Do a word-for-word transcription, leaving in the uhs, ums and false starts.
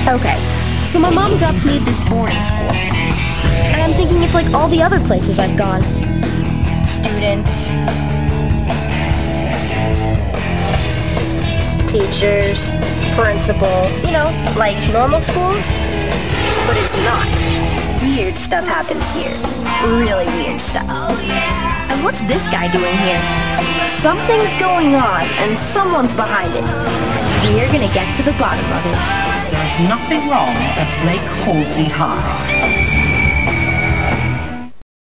Okay, so my mom drops me at this boarding school. And I'm thinking it's like all the other places I've gone. Students, teachers, principal, you know, like normal schools. But it's not. Weird stuff happens here. Really weird stuff. And what's this guy doing here? Something's going on, and someone's behind it. We're gonna get to the bottom of it. There's nothing wrong at Blake Halsey High.